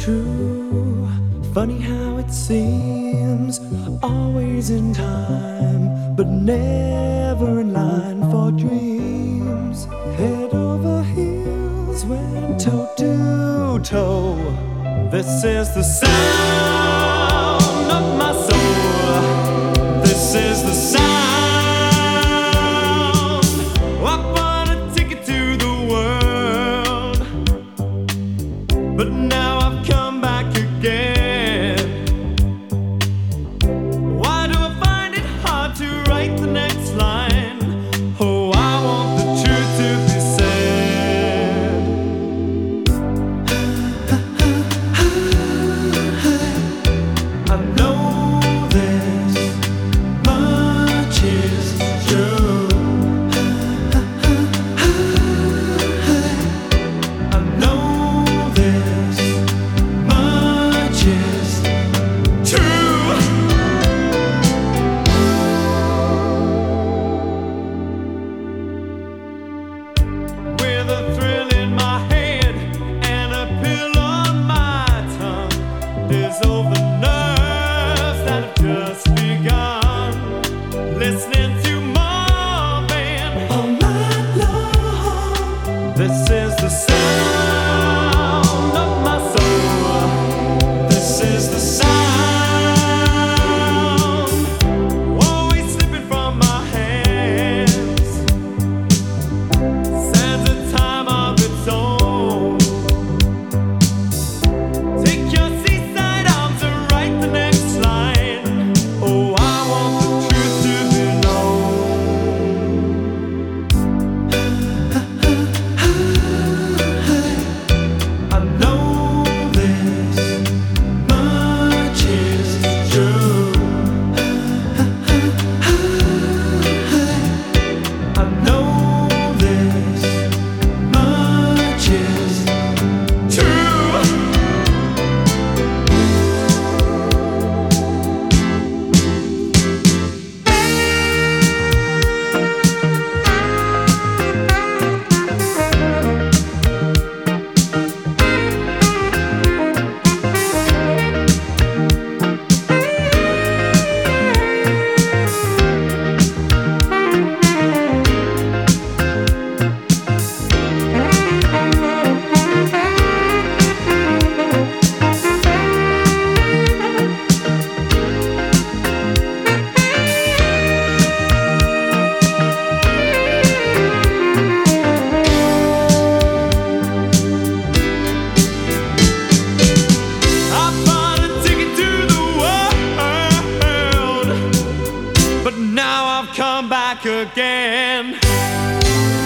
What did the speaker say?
true. Funny how it seems, always in time, but never in line for dreams. Head over heels, went toe to toe. This is the sound of my soul. This is the sound. I bought a ticket to the world, but now I've come back again. Why do I find it hard to write the next line? Oh, I want the truth to be said. I know this much is true. I know this much is true. With a thrill in my head and a pill on my tongue, dissolve the nerves that have just begun. Listening to Marvin all night long. This is the sound of my soul. This is the sound, always slipping from my hands. Stands a time of its own. Take your seaside arms and write the next line. Oh, I want the truth to be known. I know this much is true. I know this much is true. I bought a ticket to the world, but now I've come back again.